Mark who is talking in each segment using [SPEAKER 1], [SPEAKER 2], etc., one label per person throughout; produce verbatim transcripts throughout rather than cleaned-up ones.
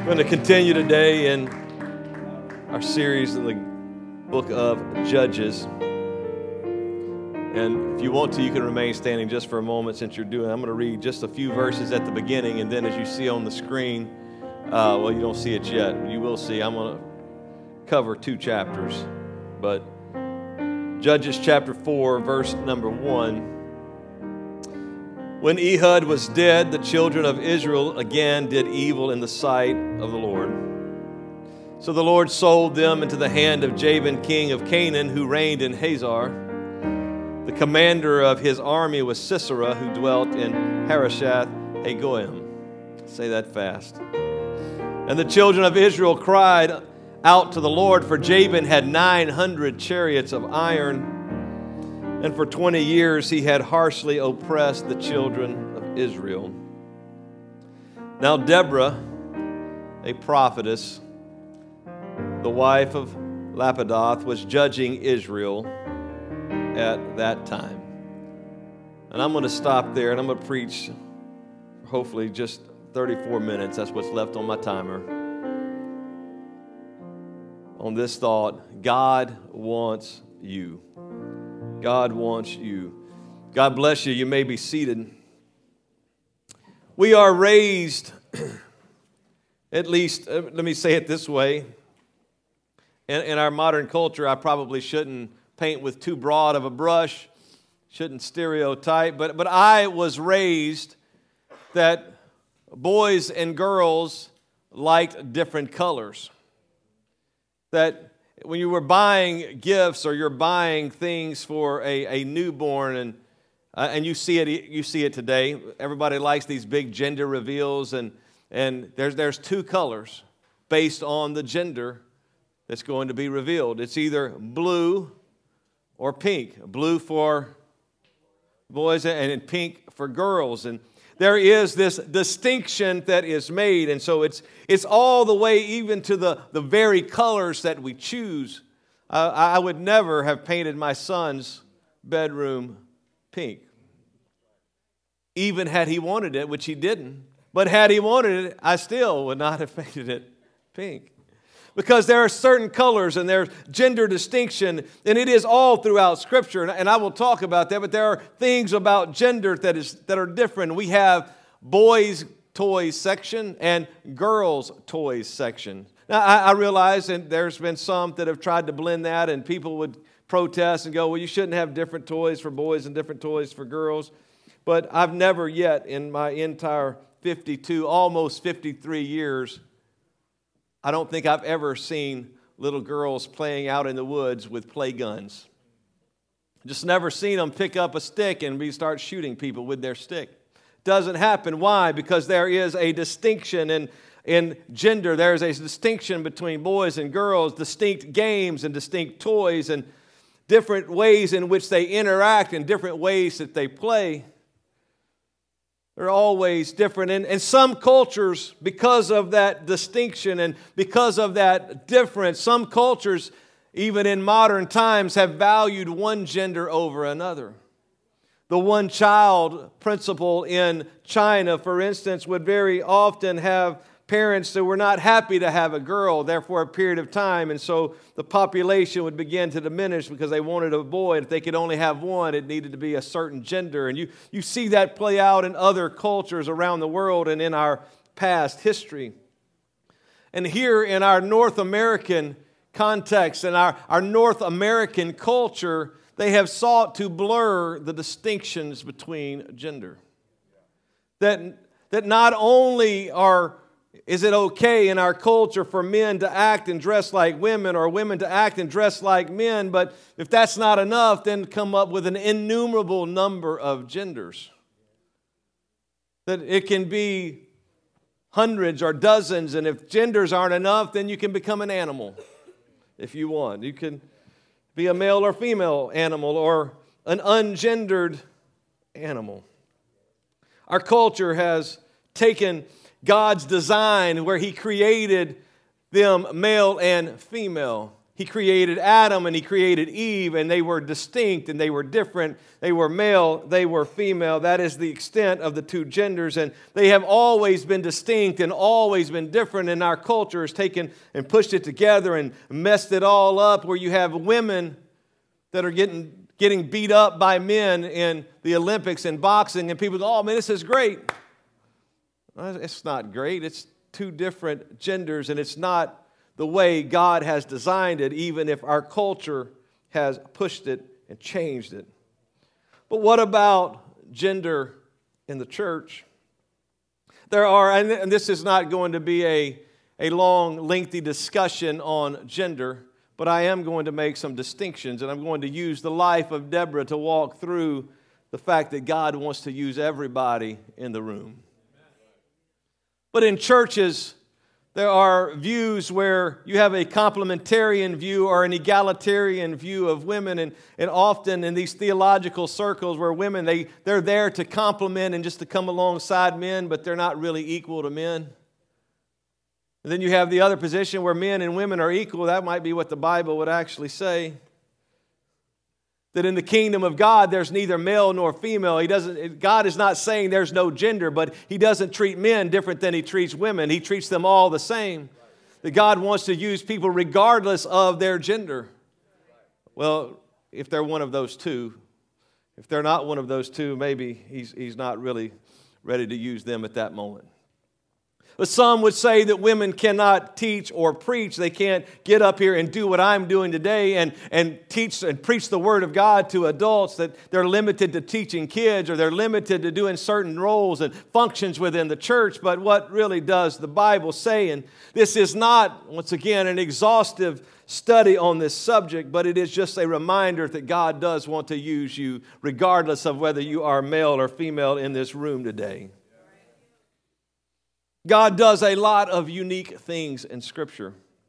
[SPEAKER 1] We're going to continue today in our series in the book of Judges. And if you want to, you can remain standing just for a moment since you're doing it. I'm going to read just a few verses at the beginning, and then as you see on the screen, uh, well, you don't see it yet. You will see. I'm going to cover two chapters. But Judges chapter four, verse number one. When Ehud was dead, the children of Israel again did evil in the sight of the Lord. So the Lord sold them into the hand of Jabin, king of Canaan, who reigned in Hazor. The commander of his army was Sisera, who dwelt in Harosheth Hagoyim. Say that fast. And the children of Israel cried out to the Lord, for Jabin had nine hundred chariots of iron, and for twenty years he had harshly oppressed the children of Israel. Now Deborah, a prophetess, the wife of Lapidoth, was judging Israel at that time. And I'm going to stop there, and I'm going to preach hopefully just thirty-four minutes. That's what's left on my timer. On this thought, God wants you. God wants you. God bless you. You may be seated. We are raised, at least, uh, let me say it this way. In, in our modern culture, I probably shouldn't paint with too broad of a brush, shouldn't stereotype, but, but I was raised that boys and girls liked different colors. That when you were buying gifts or you're buying things for a, a newborn, and uh, and you see it you see it today, everybody likes these big gender reveals, and and there's there's two colors based on the gender that's going to be revealed. It's either blue or pink. Blue for boys and pink for girls. And there is this distinction that is made, and so it's it's all the way even to the, the very colors that we choose. Uh, I would never have painted my son's bedroom pink, even had he wanted it, which he didn't. But had he wanted it, I still would not have painted it pink. Because there are certain colors and there's gender distinction, and it is all throughout Scripture, and I will talk about that, but there are things about gender that is that are different. We have boys' toys section and girls' toys section. Now, I, I realize, and there's been some that have tried to blend that, and people would protest and go, well, you shouldn't have different toys for boys and different toys for girls. But I've never yet in my entire fifty-two, almost fifty-three years, I don't think I've ever seen little girls playing out in the woods with play guns. Just never seen them pick up a stick and be start shooting people with their stick. Doesn't happen. Why? Because there is a distinction in, in gender. There is a distinction between boys and girls, distinct games and distinct toys, and different ways in which they interact and different ways that they play. They're always different. And, and some cultures, because of that distinction and because of that difference, some cultures, even in modern times, have valued one gender over another. The one-child principle in China, for instance, would very often have parents that were not happy to have a girl there for a period of time, and so the population would begin to diminish because they wanted a boy. If they could only have one, it needed to be a certain gender. And you, you see that play out in other cultures around the world and in our past history. And here in our North American context and our, our North American culture, they have sought to blur the distinctions between gender. That, that not only are Is it okay in our culture for men to act and dress like women or women to act and dress like men? But if that's not enough, then come up with an innumerable number of genders. That it can be hundreds or dozens, and if genders aren't enough, then you can become an animal if you want. You can be a male or female animal or an ungendered animal. Our culture has taken God's design where He created them male and female. He created Adam and he created Eve, and they were distinct and they were different. They were male, they were female. That is the extent of the two genders, and they have always been distinct and always been different, and our culture has taken and pushed it together and messed it all up, where you have women that are getting, getting beat up by men in the Olympics and boxing, and people go, oh man, this is great. Well, it's not great. It's two different genders, and it's not the way God has designed it, even if our culture has pushed it and changed it. But what about gender in the church? There are, and this is not going to be a, a long, lengthy discussion on gender, but I am going to make some distinctions, and I'm going to use the life of Deborah to walk through the fact that God wants to use everybody in the room. But in churches, there are views where you have a complementarian view or an egalitarian view of women, and, and often in these theological circles where women, they, they're there to complement and just to come alongside men, but they're not really equal to men. And then you have the other position where men and women are equal. That might be what the Bible would actually say. That in the kingdom of God, there's neither male nor female. He doesn't, God is not saying there's no gender, but He doesn't treat men different than He treats women. He treats them all the same. That God wants to use people regardless of their gender. Well, if they're one of those two, if they're not one of those two, maybe He's, he's not really ready to use them at that moment. But some would say that women cannot teach or preach. They can't get up here and do what I'm doing today and, and teach and preach the Word of God to adults, that they're limited to teaching kids, or they're limited to doing certain roles and functions within the church. But what really does the Bible say? And this is not, once again, an exhaustive study on this subject, but it is just a reminder that God does want to use you regardless of whether you are male or female in this room today. God does a lot of unique things in Scripture.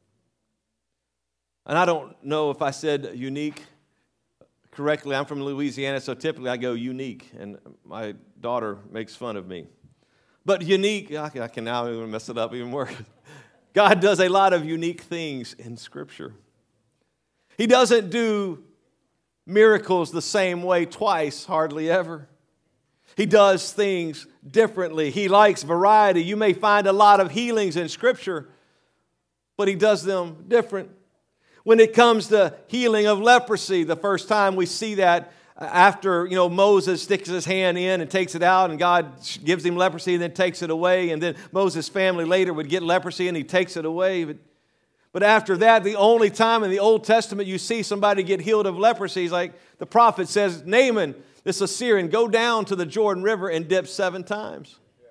[SPEAKER 1] And I don't know if I said unique correctly. I'm from Louisiana, so typically I go unique, and my daughter makes fun of me. But unique, I can, I can now even mess it up even worse. God does a lot of unique things in Scripture. He doesn't do miracles the same way twice, hardly ever. He does things differently. He likes variety. You may find a lot of healings in Scripture, but He does them different. When it comes to healing of leprosy, the first time we see that after, you know, Moses sticks his hand in and takes it out, and God gives him leprosy and then takes it away, and then Moses' family later would get leprosy and He takes it away. But, but after that, the only time in the Old Testament you see somebody get healed of leprosy is like the prophet says, Naaman, this Assyrian, go down to the Jordan River and dip seven times. Yeah.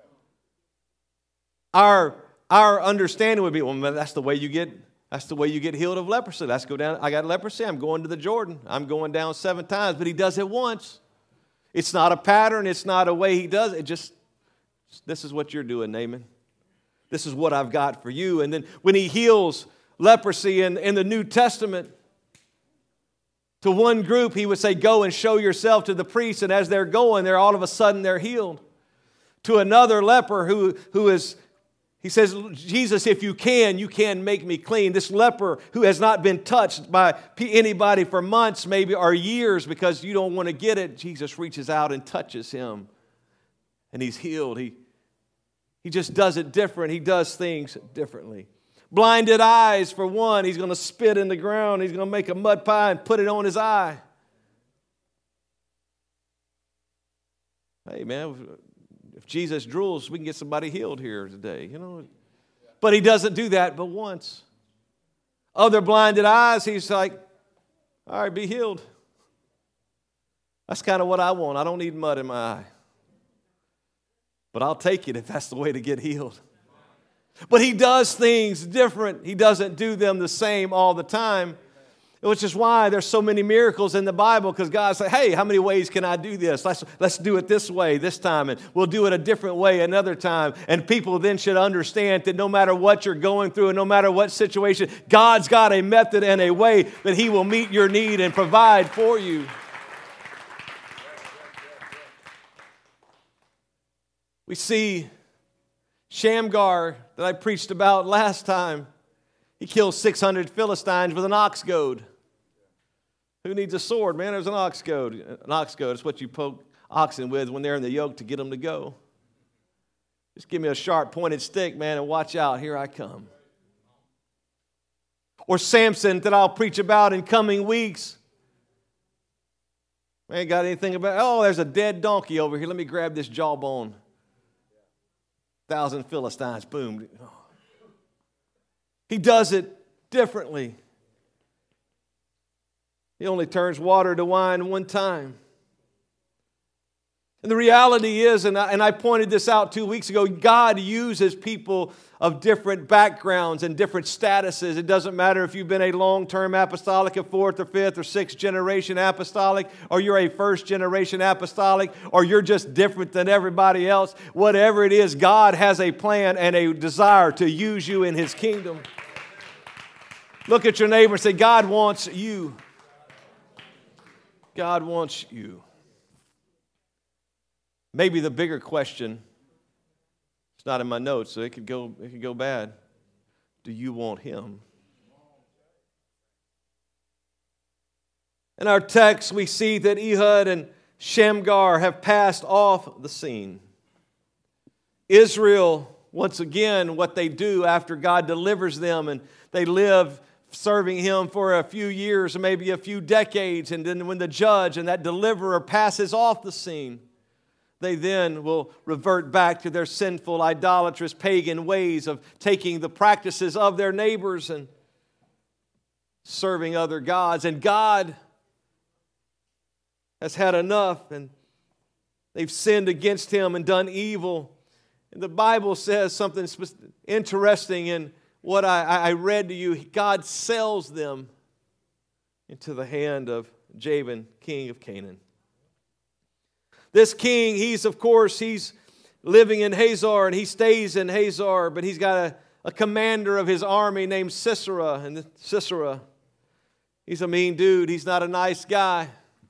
[SPEAKER 1] Our, our understanding would be, well, that's the way you get, that's the way you get healed of leprosy. Let's go down. I got leprosy. I'm going to the Jordan. I'm going down seven times. But He does it once. It's not a pattern. It's not a way He does it. Just, this is what you're doing, Naaman. This is what I've got for you. And then when He heals leprosy in, in the New Testament, to one group, He would say, go and show yourself to the priest. And as they're going, they're all of a sudden they're healed. To another leper who, who is, he says, Jesus, if you can, you can make me clean. This leper who has not been touched by anybody for months, maybe, or years, because you don't want to get it, Jesus reaches out and touches him. And he's healed. He, he just does it different. He does things differently. Blinded eyes, for one, He's going to spit in the ground. He's going to make a mud pie and put it on his eye. Hey, man, if Jesus drools, we can get somebody healed here today, you know. But He doesn't do that but once. Other blinded eyes, He's like, all right, be healed. That's kind of what I want. I don't need mud in my eye. But I'll take it if that's the way to get healed. But He does things different. He doesn't do them the same all the time, which is why there's so many miracles in the Bible, because God said, hey, how many ways can I do this? Let's, let's do it this way this time, and we'll do it a different way another time. And people then should understand that no matter what you're going through and no matter what situation, God's got a method and a way that He will meet your need and provide for you. We see Shamgar that I preached about last time. He kills six hundred Philistines with an ox goad. Who needs a sword, man? There's an ox goad. An ox goad is what you poke oxen with when they're in the yoke to get them to go. Just give me a sharp pointed stick, man, and watch out. Here I come. Or Samson, that I'll preach about in coming weeks. Man, got anything about, oh, there's a dead donkey over here. Let me grab this jawbone. Thousand Philistines, boom. He does it differently. He only turns water to wine one time. And the reality is, and I, and I pointed this out two weeks ago, God uses people of different backgrounds and different statuses. It doesn't matter if you've been a long-term apostolic, a fourth or fifth or sixth generation apostolic, or you're a first generation apostolic, or you're just different than everybody else. Whatever it is, God has a plan and a desire to use you in His kingdom. Look at your neighbor and say, God wants you. God wants you. Maybe the bigger question, it's not in my notes, so it could go, it could go bad. Do you want Him? In our text, we see that Ehud and Shamgar have passed off the scene. Israel, once again, what they do after God delivers them and they live serving Him for a few years or maybe a few decades, and then when the judge and that deliverer passes off the scene, they then will revert back to their sinful, idolatrous, pagan ways of taking the practices of their neighbors and serving other gods. And God has had enough, and they've sinned against Him and done evil. And the Bible says something interesting in what I, I read to you. God sells them into the hand of Jabin, king of Canaan. This king, he's, of course, he's living in Hazor, and he stays in Hazor, but he's got a, a commander of his army named Sisera, and Sisera, he's a mean dude. He's not a nice guy.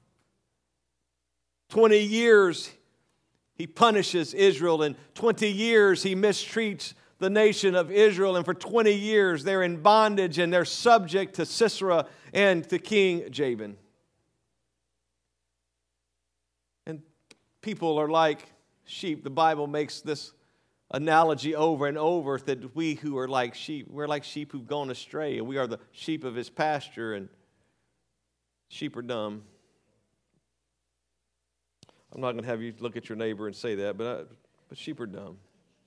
[SPEAKER 1] Twenty years he punishes Israel, and twenty years he mistreats the nation of Israel, and for twenty years they're in bondage, and they're subject to Sisera and to King Jabin. People are like sheep. The Bible makes this analogy over and over that we who are like sheep, we're like sheep who've gone astray, and we are the sheep of His pasture, and sheep are dumb. I'm not going to have you look at your neighbor and say that, but, I, but sheep are dumb.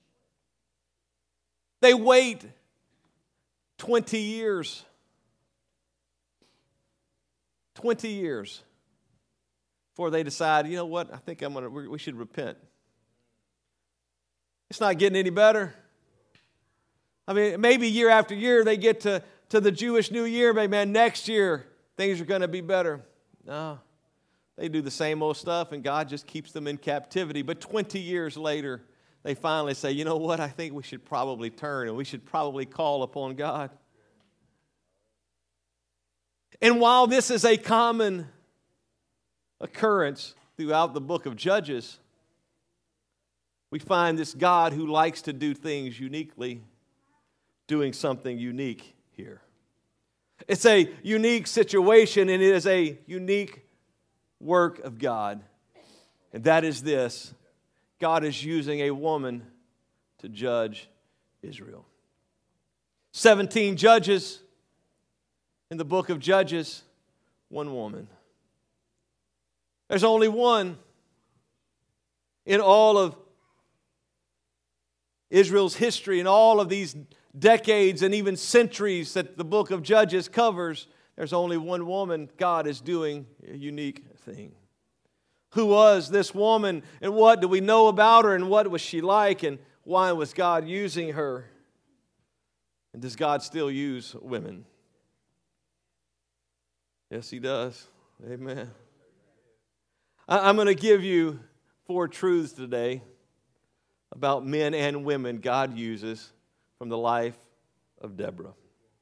[SPEAKER 1] They wait twenty years. twenty years. Before they decide, you know what, I think I'm gonna, we should repent. It's not getting any better. I mean, maybe year after year they get to, to the Jewish New Year, maybe, man, next year things are going to be better. No, they do the same old stuff, and God just keeps them in captivity. But twenty years later, they finally say, you know what, I think we should probably turn, and we should probably call upon God. And while this is a common occurrence throughout the book of Judges, we find this God who likes to do things uniquely, doing something unique here. It's a unique situation, and it is a unique work of God. And that is this: God is using a woman to judge Israel. Seventeen judges in the book of Judges, one woman. There's only one in all of Israel's history, in all of these decades and even centuries that the book of Judges covers. There's only one woman. God is doing a unique thing. Who was this woman, and what do we know about her, and what was she like, and why was God using her? And does God still use women? Yes, He does. Amen. I'm going to give you four truths today about men and women God uses from the life of Deborah.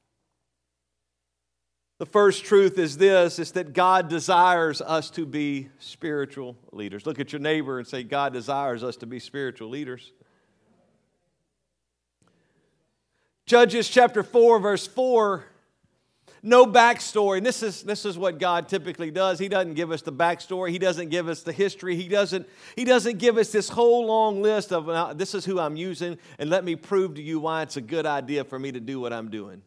[SPEAKER 1] The first truth is this, is that God desires us to be spiritual leaders. Look at your neighbor and say, God desires us to be spiritual leaders. Judges chapter four, verse four, no backstory. And this is, this is what God typically does. He doesn't give us the backstory. He doesn't give us the history. He doesn't, he doesn't give us this whole long list of, uh, this is who I'm using, and let me prove to you why it's a good idea for me to do what I'm doing.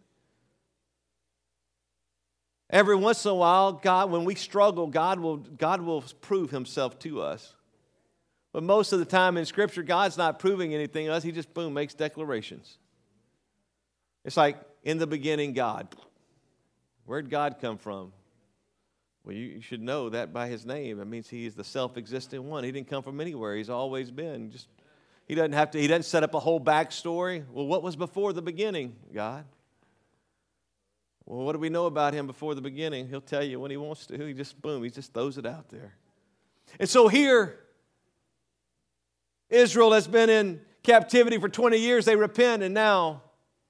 [SPEAKER 1] Every once in a while, God, when we struggle, God will, God will prove himself to us. But most of the time in Scripture, God's not proving anything to us. He just, boom, makes declarations. It's like, in the beginning, God. Where'd God come from? Well, you, you should know that by his name. It means he is the self-existent one. He didn't come from anywhere. He's always been. Just, he doesn't have to, he doesn't set up a whole backstory. Well, what was before the beginning, God? Well, what do we know about him before the beginning? He'll tell you when he wants to. He just, boom, he just throws it out there. And so here, Israel has been in captivity for twenty years. They repent, and now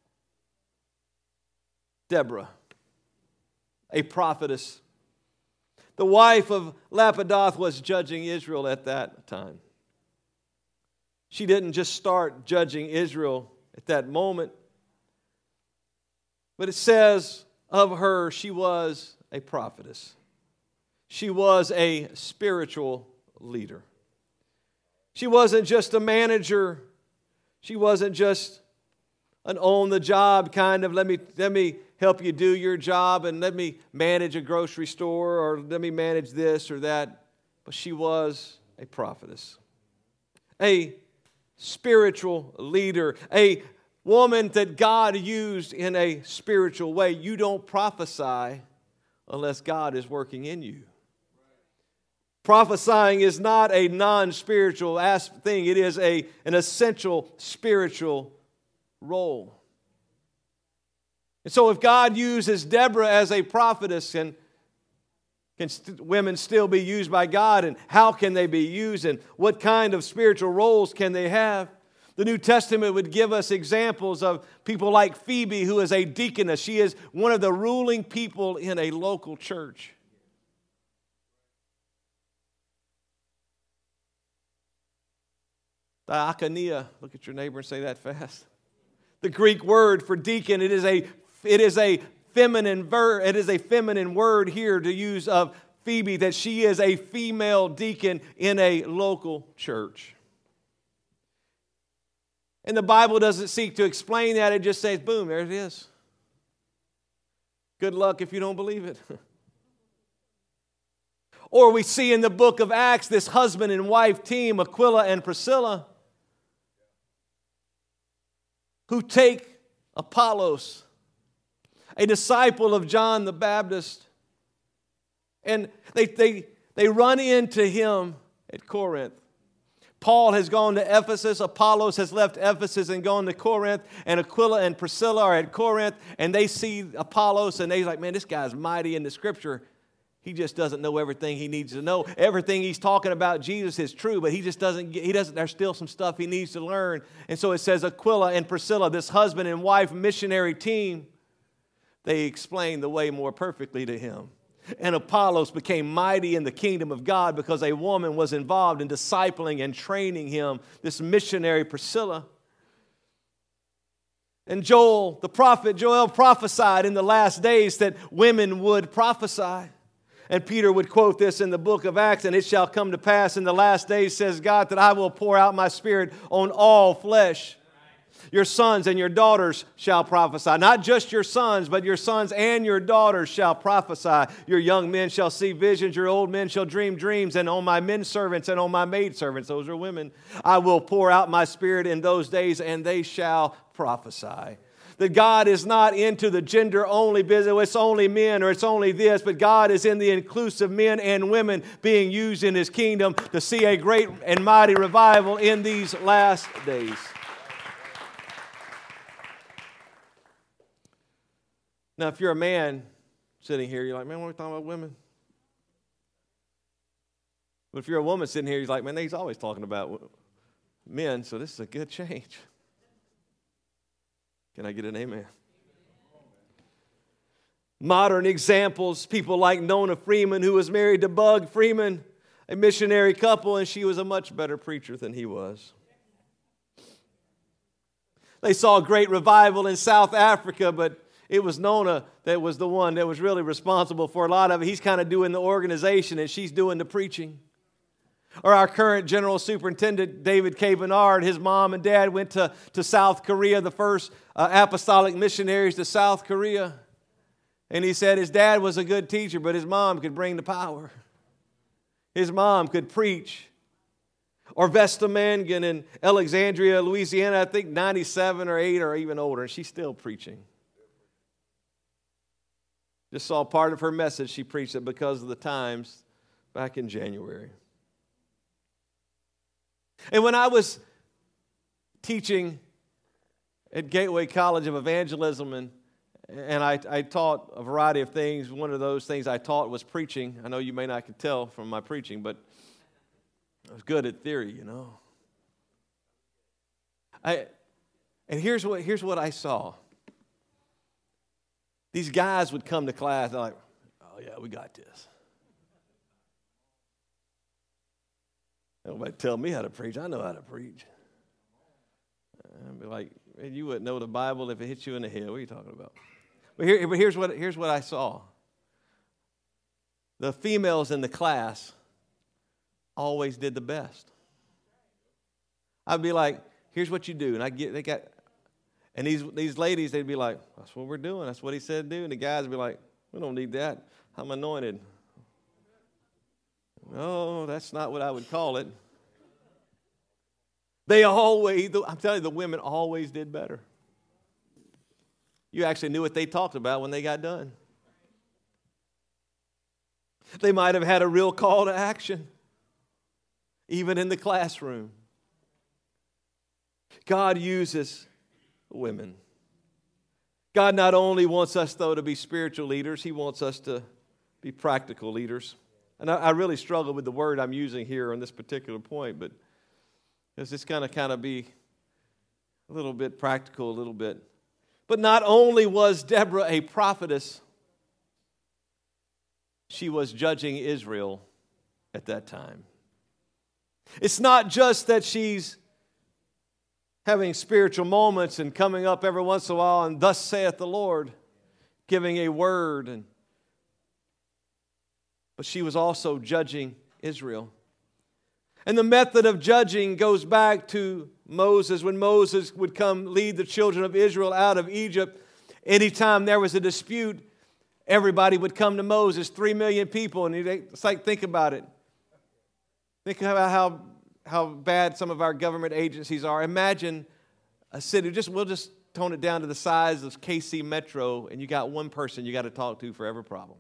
[SPEAKER 1] Deborah, a prophetess, the wife of Lapidoth, was judging Israel at that time. She didn't just start judging Israel at that moment, but it says of her, she was a prophetess. She was a spiritual leader. She wasn't just a manager. She wasn't just an on-the-job kind of, let me, let me help you do your job and let me manage a grocery store or let me manage this or that. But she was a prophetess, a spiritual leader, a woman that God used in a spiritual way. You don't prophesy unless God is working in you. Prophesying is not a non-spiritual thing. It is a, an essential spiritual role. And so if God uses Deborah as a prophetess, and can st- women still be used by God, and how can they be used, and what kind of spiritual roles can they have? The New Testament would give us examples of people like Phoebe, who is a deaconess. She is one of the ruling people in a local church. Diakonia, look at your neighbor and say that fast. The Greek word for deacon, it is a it is a feminine ver, it is a feminine word here to use of Phoebe, that she is a female deacon in a local church. And the Bible doesn't seek to explain that, it just says, boom, there it is. Good luck if you don't believe it. Or we see in the book of Acts this husband and wife team, Aquila and Priscilla, who take Apollos, a disciple of John the Baptist, and they, they, they run into him at Corinth. Paul has gone to Ephesus, Apollos has left Ephesus and gone to Corinth, and Aquila and Priscilla are at Corinth, and they see Apollos, and they're like, man, this guy's mighty in the Scripture. He just doesn't know everything he needs to know. Everything he's talking about Jesus is true, but he just doesn't get, he doesn't, there's still some stuff he needs to learn. And so it says Aquila and Priscilla, this husband and wife missionary team, they explain the way more perfectly to him. And Apollos became mighty in the kingdom of God because a woman was involved in discipling and training him, this missionary Priscilla. And Joel, the prophet, Joel prophesied in the last days that women would prophesy. And Peter would quote this in the book of Acts, and it shall come to pass in the last days, says God, that I will pour out my Spirit on all flesh. Your sons and your daughters shall prophesy. Not just your sons, but your sons and your daughters shall prophesy. Your young men shall see visions. Your old men shall dream dreams. And on my men servants and on my maid servants, those are women, I will pour out my Spirit in those days, and they shall prophesy. That God is not into the gender-only business. It's only men or it's only this. But God is in the inclusive men and women being used in His kingdom to see a great and mighty revival in these last days. Now, if you're a man sitting here, you're like, man, what are we talking about women? But if you're a woman sitting here, you're like, man, he's always talking about men, so this is a good change. Can I get an amen? Modern examples, people like Nona Freeman, who was married to Bug Freeman, a missionary couple, and she was a much better preacher than he was. They saw a great revival in South Africa, but it was Nona that was the one that was really responsible for a lot of it. He's kind of doing the organization and she's doing the preaching. Or our current General Superintendent, David K. Bernard, his mom and dad went to, to South Korea, the first uh, apostolic missionaries to South Korea. And he said his dad was a good teacher, but his mom could bring the power. His mom could preach. Or Vesta Mangan in Alexandria, Louisiana, I think ninety-seven or eight or even older, and she's still preaching. Just saw part of her message. She preached it because of the times back in January. And when I was teaching at Gateway College of Evangelism, and, and I, I taught a variety of things, one of those things I taught was preaching. I know you may not can tell from my preaching, but I was good at theory, you know. I, and here's what, here's what I saw. These guys would come to class, they're like, oh yeah, we got this. Nobody tell me how to preach. I know how to preach. I'd be like, man, you wouldn't know the Bible if it hit you in the head. What are you talking about? But, here, but here's, what, here's what I saw. The females in the class always did the best. I'd be like, here's what you do. And I get, they got, and these, these ladies, they'd be like, that's what we're doing. That's what he said do. And the guys would be like, we don't need that. I'm anointed. No, that's not what I would call it. They always, I'm telling you, the women always did better. You actually knew what they talked about when they got done. They might have had a real call to action, even in the classroom. God uses women. God not only wants us, though, to be spiritual leaders, He wants us to be practical leaders. And I, I really struggle with the word I'm using here on this particular point, but it's just going to kind of be a little bit practical, a little bit. But not only was Deborah a prophetess, she was judging Israel at that time. It's not just that she's having spiritual moments and coming up every once in a while and thus saith the Lord, giving a word, and but she was also judging Israel. And the method of judging goes back to Moses. When Moses would come lead the children of Israel out of Egypt, anytime there was a dispute, everybody would come to Moses, three million people. And it's like, think about it. Think about how, how bad some of our government agencies are. Imagine a city, just we'll just tone it down to the size of K C Metro, and you got one person you got to talk to for every problem.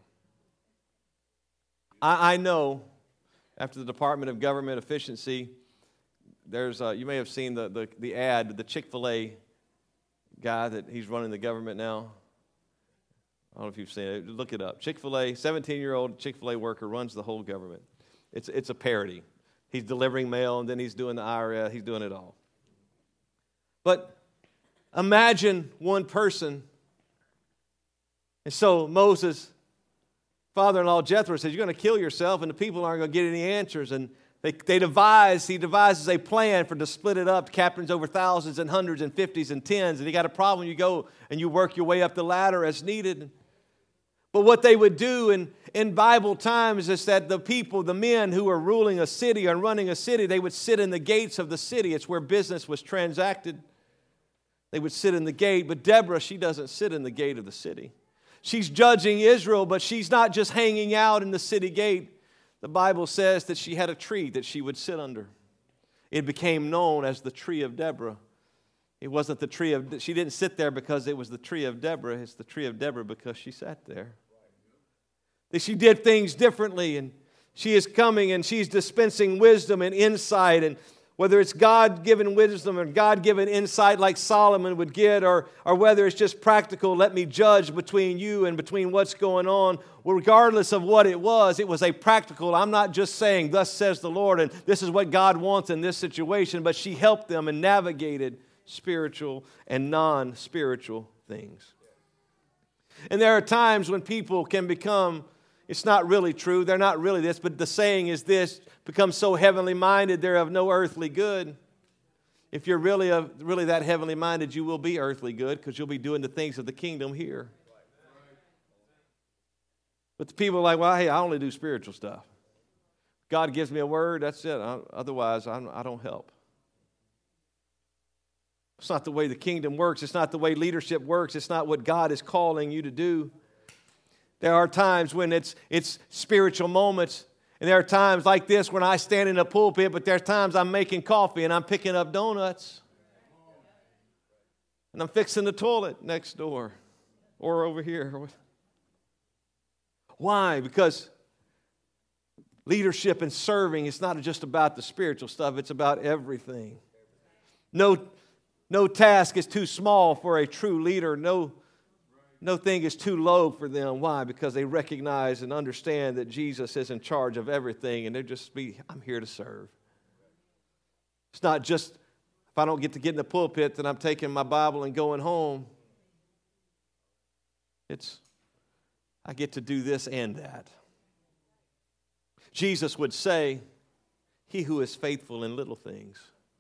[SPEAKER 1] I, I know after the Department of Government Efficiency, there's uh, you may have seen the, the, the ad, the Chick-fil-A guy that he's running the government now. I don't know if you've seen it. Look it up. Chick-fil-A, seventeen-year-old Chick-fil-A worker runs the whole government. It's, it's a parody. He's delivering mail, and then he's doing the I R S. He's doing it all. But imagine one person. And so Moses' father-in-law Jethro says, you're going to kill yourself, and the people aren't going to get any answers. And they, they devise, he devises a plan for to split it up. Captains over thousands and hundreds and fifties and tens. And you got a problem, you go and you work your way up the ladder as needed. But what they would do in, in Bible times is that the people, the men who were ruling a city and running a city, they would sit in the gates of the city. It's where business was transacted. They would sit in the gate. But Deborah, she doesn't sit in the gate of the city. She's judging Israel, but she's not just hanging out in the city gate. The Bible says that she had a tree that she would sit under. It became known as the tree of Deborah. It wasn't the tree of, she didn't sit there because it was the tree of Deborah. It's the tree of Deborah because she sat there. That she did things differently, and she is coming and she's dispensing wisdom and insight, and whether it's God-given wisdom or God-given insight like Solomon would get, or, or whether it's just practical, let me judge between you and between what's going on. Well, regardless of what it was, it was a practical, I'm not just saying, thus says the Lord, and this is what God wants in this situation, but she helped them and navigated spiritual and non-spiritual things. And there are times when people can become, it's not really true, they're not really this, but the saying is this, become so heavenly minded they're of no earthly good. if you're really, a, really that heavenly minded, you will be earthly good because you'll be doing the things of the kingdom here. But the people are like, well, hey, I only do spiritual stuff. God gives me a word, that's it. I, otherwise, I'm, I don't help. It's not the way the kingdom works. It's not the way leadership works. It's not what God is calling you to do. There are times when it's, it's spiritual moments. And there are times like this when I stand in a pulpit, but there are times I'm making coffee and I'm picking up donuts. And I'm fixing the toilet next door or over here. Why? Because leadership and serving is not just about the spiritual stuff. It's about everything. No, no task is too small for a true leader. No, no thing is too low for them. Why? Because they recognize and understand that Jesus is in charge of everything, and they're just be, I'm here to serve. It's not just if I don't get to get in the pulpit, then I'm taking my Bible and going home. It's I get to do this and that. Jesus would say, he who is faithful in little things,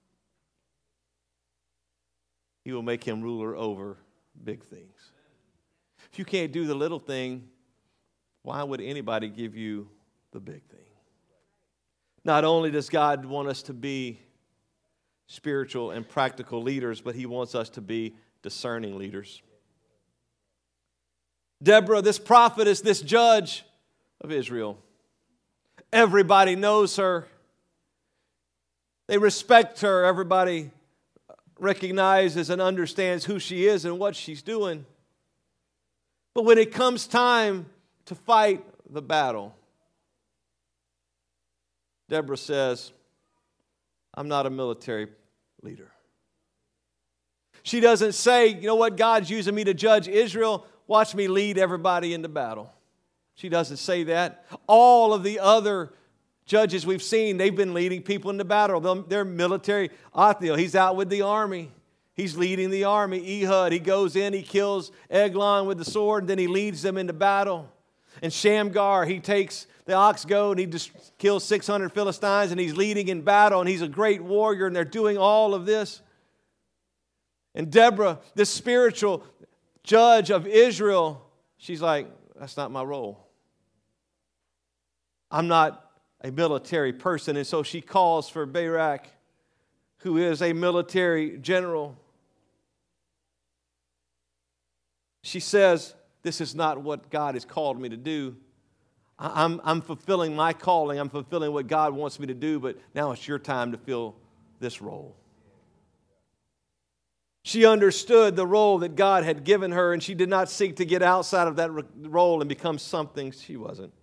[SPEAKER 1] he will make him ruler over big things. If you can't do the little thing, why would anybody give you the big thing? Not only does God want us to be spiritual and practical leaders, but he wants us to be discerning leaders. Deborah, this prophetess, this judge of Israel. Everybody knows her. They respect her. Everybody recognizes and understands who she is and what she's doing. But when it comes time to fight the battle, Deborah says, I'm not a military leader. She doesn't say, you know what, God's using me to judge Israel. Watch me lead everybody into battle. She doesn't say that. All of the other judges we've seen, they've been leading people into battle. They're military. Othniel, he's out with the army. He's leading the army. Ehud, he goes in, he kills Eglon with the sword, and then he leads them into battle. And Shamgar, he takes the ox goad, and he just kills six hundred Philistines, and he's leading in battle, and he's a great warrior, and they're doing all of this. And Deborah, this spiritual judge of Israel, she's like, that's not my role. I'm not a military person. And so she calls for Barak, who is a military general. She says, this is not what God has called me to do. I'm, I'm fulfilling my calling. I'm fulfilling what God wants me to do, but now it's your time to fill this role. She understood the role that God had given her, and she did not seek to get outside of that role and become something she wasn't.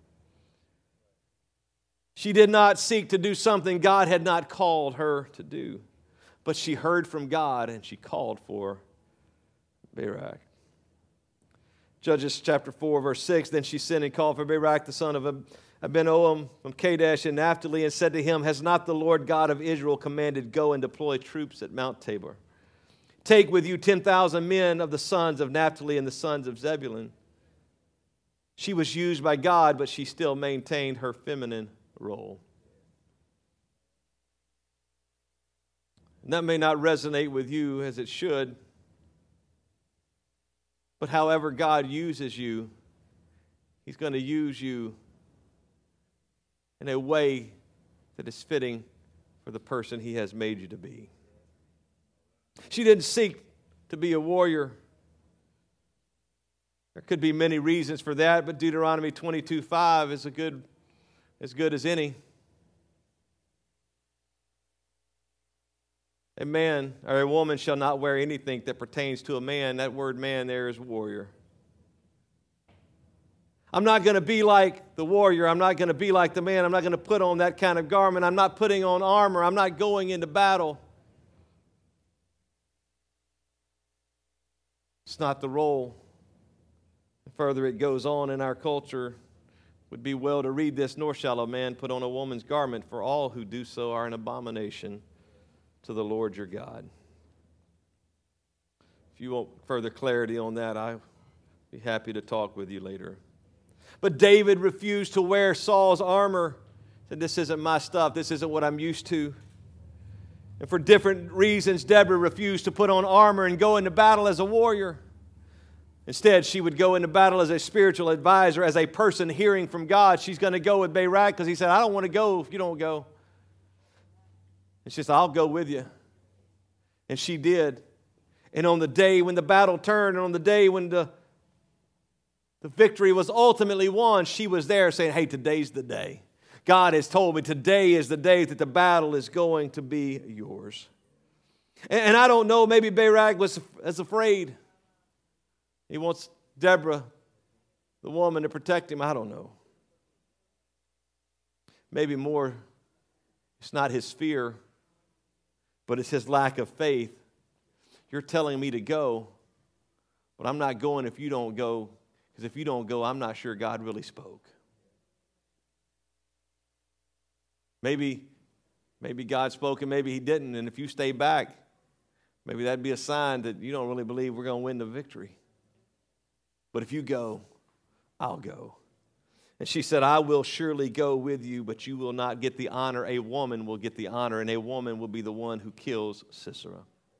[SPEAKER 1] She did not seek to do something God had not called her to do, but she heard from God and she called for Barak. Judges chapter four, verse six, then she sent and called for Barak, the son of Abinoam from Kadesh in Naphtali, and said to him, has not the Lord God of Israel commanded, go and deploy troops at Mount Tabor? Take with you ten thousand men of the sons of Naphtali and the sons of Zebulun. She was used by God, but she still maintained her feminine role. And that may not resonate with you as it should, but however God uses you, he's going to use you in a way that is fitting for the person he has made you to be. She didn't seek to be a warrior. There could be many reasons for that, but Deuteronomy twenty-two five is a good, as good as any. A man or a woman shall not wear anything that pertains to a man. That word man there is warrior. I'm not going to be like the warrior. I'm not going to be like the man. I'm not going to put on that kind of garment. I'm not putting on armor. I'm not going into battle. It's not the role. The further it goes on in our culture, would be well to read this, nor shall a man put on a woman's garment, for all who do so are an abomination to the Lord your God. If you want further clarity on that, I'll be happy to talk with you later. But David refused to wear Saul's armor. He said, this isn't my stuff. This isn't what I'm used to. And for different reasons, Deborah refused to put on armor and go into battle as a warrior. Instead, she would go into battle as a spiritual advisor, as a person hearing from God. She's going to go with Barak because he said, I don't want to go if you don't go. And she said, I'll go with you. And she did. And on the day when the battle turned, and on the day when the, the victory was ultimately won, she was there saying, hey, today's the day. God has told me today is the day that the battle is going to be yours. And, and I don't know, maybe Barak was as afraid. He wants Deborah, the woman, to protect him. I don't know. Maybe more, it's not his fear, but it's his lack of faith. You're telling me to go, but I'm not going if you don't go, because if you don't go, I'm not sure God really spoke. Maybe, maybe God spoke and maybe he didn't, and if you stay back, maybe that'd be a sign that you don't really believe we're going to win the victory. But if you go, I'll go. And she said, I will surely go with you, but you will not get the honor. A woman will get the honor, and a woman will be the one who kills Sisera.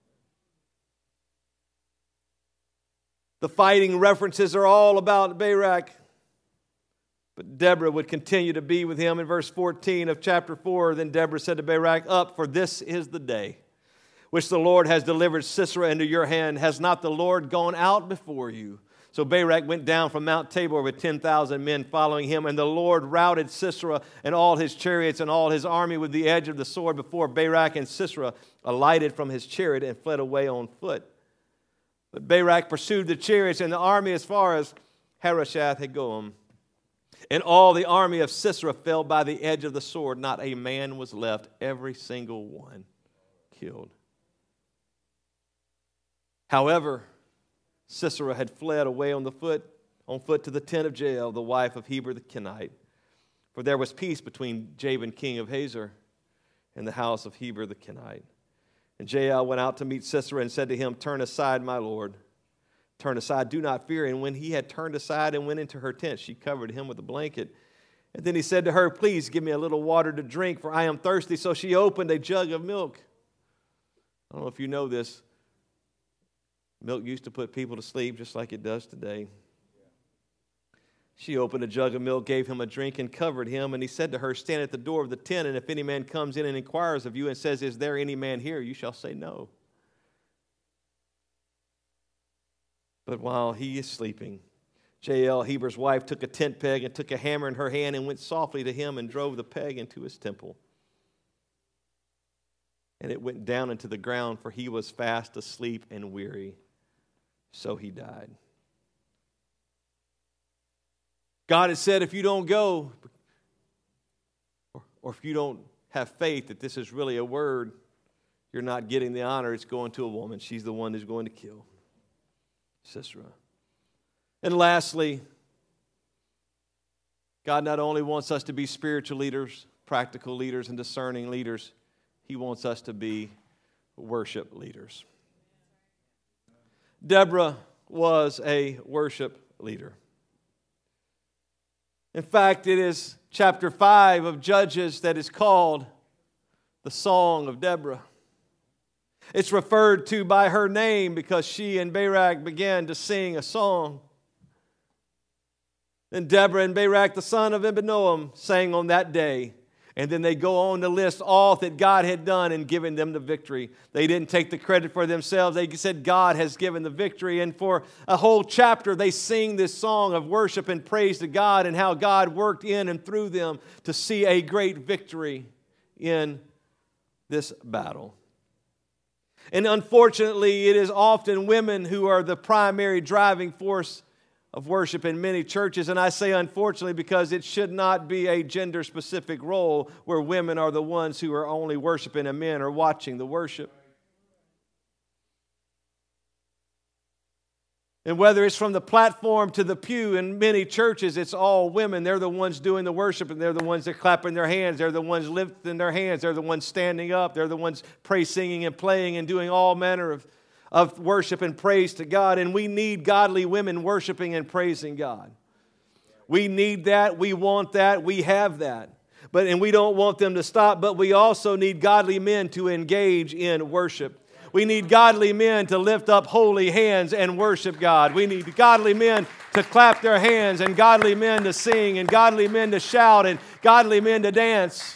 [SPEAKER 1] The fighting references are all about Barak. But Deborah would continue to be with him. In verse fourteen of chapter four, then Deborah said to Barak, up, for this is the day which the Lord has delivered Sisera into your hand. Has not the Lord gone out before you? So Barak went down from Mount Tabor with ten thousand men following him, and the Lord routed Sisera and all his chariots and all his army with the edge of the sword before Barak, and Sisera alighted from his chariot and fled away on foot. But Barak pursued the chariots and the army as far as Harosheth Hagoyim. And all the army of Sisera fell by the edge of the sword. Not a man was left, every single one killed. However, Sisera had fled away on the foot, on foot to the tent of Jael, the wife of Heber the Kenite. For there was peace between Jabin, king of Hazor, and the house of Heber the Kenite. And Jael went out to meet Sisera and said to him, turn aside, my lord. Turn aside, do not fear. And when he had turned aside and went into her tent, she covered him with a blanket. And then he said to her, please give me a little water to drink, for I am thirsty. So she opened a jug of milk. I don't know if you know this. Milk used to put people to sleep just like it does today. She opened a jug of milk, gave him a drink, and covered him. And he said to her, stand at the door of the tent, and if any man comes in and inquires of you and says, is there any man here? You shall say no. But while he is sleeping, Jael, Heber's wife, took a tent peg and took a hammer in her hand and went softly to him and drove the peg into his temple. And it went down into the ground, for he was fast asleep and weary. So he died. God has said, if you don't go, or, or if you don't have faith that this is really a word, you're not getting the honor. It's going to a woman. She's the one who's going to kill Sisera. And lastly, God not only wants us to be spiritual leaders, practical leaders, and discerning leaders, He wants us to be worship leaders. Deborah was a worship leader. In fact, it is chapter five of Judges that is called the Song of Deborah. It's referred to by her name because she and Barak began to sing a song. Then Deborah and Barak, the son of Abinoam, sang on that day. And then they go on to list all that God had done in giving them the victory. They didn't take the credit for themselves. They said God has given the victory. And for a whole chapter, they sing this song of worship and praise to God and how God worked in and through them to see a great victory in this battle. And unfortunately, it is often women who are the primary driving force of worship in many churches. And I say unfortunately because it should not be a gender-specific role where women are the ones who are only worshiping and men are watching the worship. And whether it's from the platform to the pew in many churches, it's all women. They're the ones doing the worship, and they're the ones that are clapping their hands. They're the ones lifting their hands. They're the ones standing up. They're the ones praise singing and playing and doing all manner of of worship and praise to God. And we need godly women worshiping and praising God. We need that. We want that. We have that. but and we don't want them to stop, but we also need godly men to engage in worship. We need godly men to lift up holy hands and worship God. We need godly men to clap their hands, and godly men to sing, and godly men to shout, and godly men to dance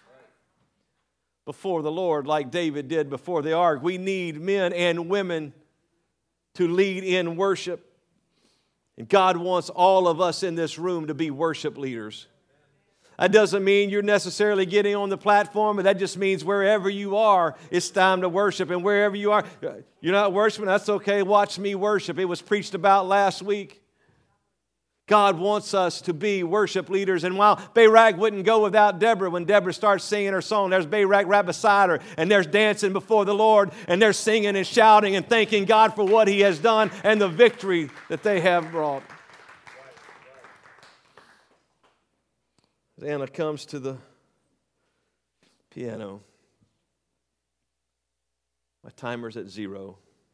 [SPEAKER 1] before the Lord like David did before the ark. We need men and women to lead in worship. And God wants all of us in this room to be worship leaders. That doesn't mean you're necessarily getting on the platform, but that just means wherever you are, it's time to worship. And wherever you are, you're not worshiping, that's okay. Watch me worship. It was preached about last week. God wants us to be worship leaders. And while Barak wouldn't go without Deborah, when Deborah starts singing her song, there's Barak right beside her, and there's dancing before the Lord, and they're singing and shouting and thanking God for what He has done and the victory that they have brought. As Anna comes to the piano, my timer's at zero.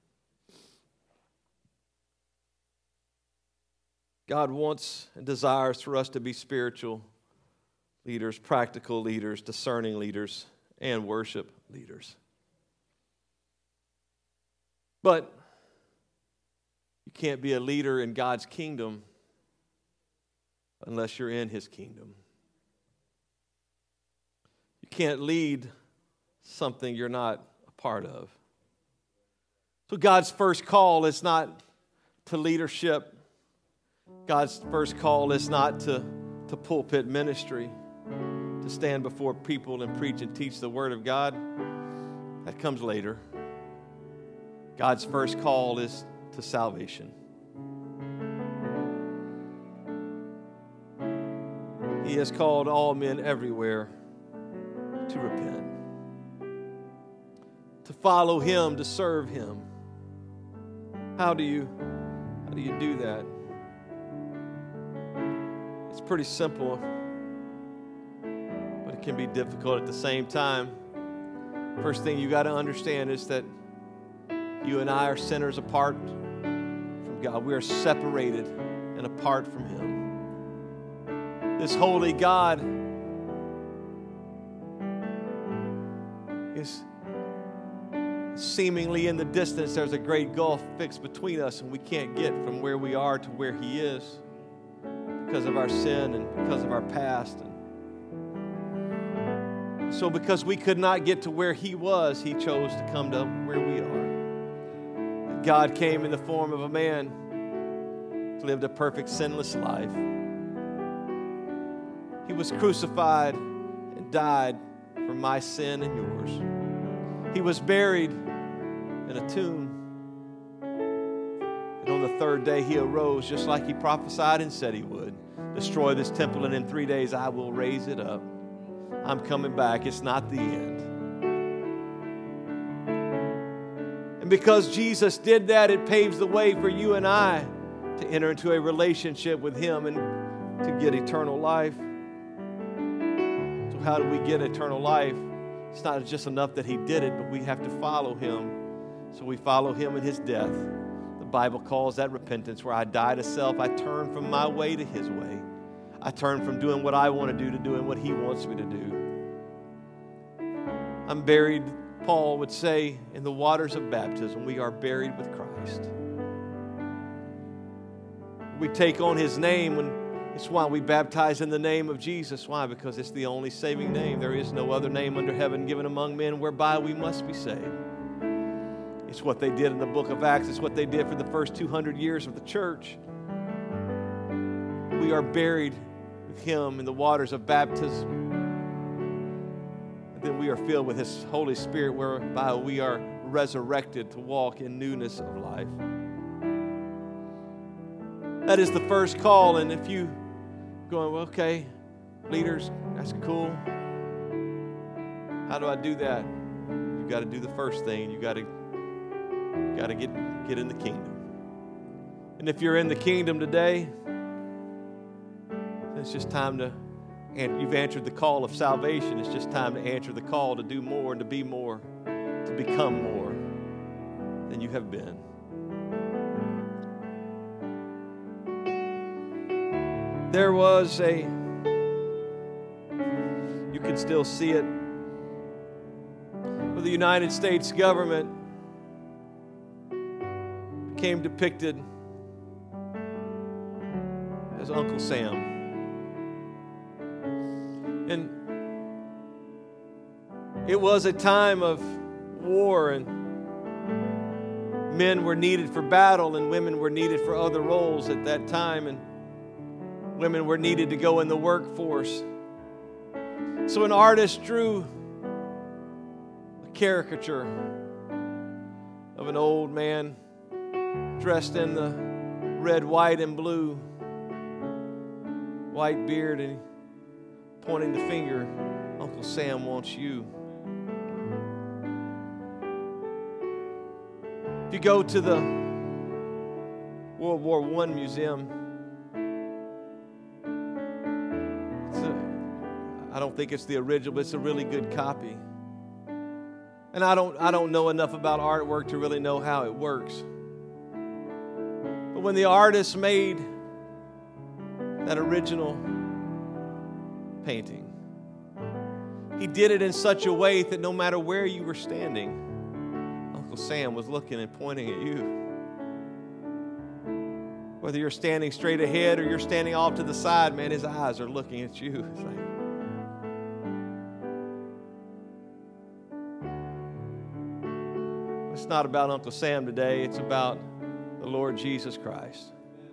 [SPEAKER 1] God wants and desires for us to be spiritual leaders, practical leaders, discerning leaders, and worship leaders. But you can't be a leader in God's kingdom unless you're in His kingdom. You can't lead something you're not a part of. So God's first call is not to leadership. God's first call is not to, to pulpit ministry, to stand before people and preach and teach the Word of God. That comes later. God's first call is to salvation. He has called all men everywhere to repent, to follow Him, to serve Him. How do you, how do you do that? It's pretty simple, but it can be difficult at the same time. First thing you got to understand is that you and I are sinners apart from God. We are separated and apart from Him. This holy God is seemingly in the distance. There's a great gulf fixed between us, and we can't get from where we are to where He is because of our sin and because of our past. And so because we could not get to where He was, He chose to come to where we are. And God came in the form of a man, lived a perfect sinless life. He was crucified and died for my sin and yours. He was buried in a tomb. And on the third day, He arose just like He prophesied and said He would. Destroy this temple, and in three days I will raise it up. I'm coming back. It's not the end. And because Jesus did that, it paves the way for you and I to enter into a relationship with Him and to get eternal life. So how do we get eternal life? It's not just enough that He did it, but we have to follow Him. So we follow Him in His death. The Bible calls that repentance, where I die to self. I turn from my way to His way. I turn from doing what I want to do to doing what He wants me to do. I'm buried, Paul would say, in the waters of baptism. We are buried with Christ. We take on His name when It's why we baptize in the name of Jesus. Why? Because it's the only saving name. There is no other name under heaven given among men whereby we must be saved. It's what they did in the book of Acts. It's what they did for the first two hundred years of the church. We are buried with Him in the waters of baptism. And then we are filled with His Holy Spirit, whereby we are resurrected to walk in newness of life. That is the first call. And if you going, well, okay, leaders, that's cool. How do I do that? You got to do the first thing. You got to you got to get get in the kingdom. And if you're in the kingdom today, it's just time to, and you've answered the call of salvation. It's just time to answer the call to do more and to be more, to become more than you have been. There was a can still see it. Where the United States government became depicted as Uncle Sam. And it was a time of war, and men were needed for battle and women were needed for other roles at that time, and women were needed to go in the workforce. So an artist drew a caricature of an old man dressed in the red, white, and blue, white beard, and pointing the finger, Uncle Sam wants you. If you go to the World War One museum, it's a, I don't think it's the original, but it's a really good copy. And I don't, I don't know enough about artwork to really know how it works. But when the artist made that original painting, he did it in such a way that no matter where you were standing, Uncle Sam was looking and pointing at you. Whether you're standing straight ahead or you're standing off to the side, man, his eyes are looking at you. It's like, it's not about Uncle Sam today. It's about the Lord Jesus Christ.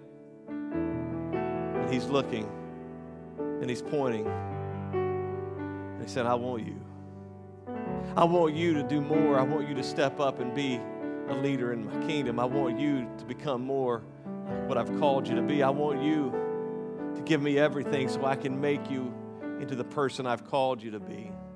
[SPEAKER 1] And he's looking and he's pointing. And he said, I want you. I want you to do more. I want you to step up and be a leader in my kingdom. I want you to become more like what I've called you to be. I want you to give me everything so I can make you into the person I've called you to be.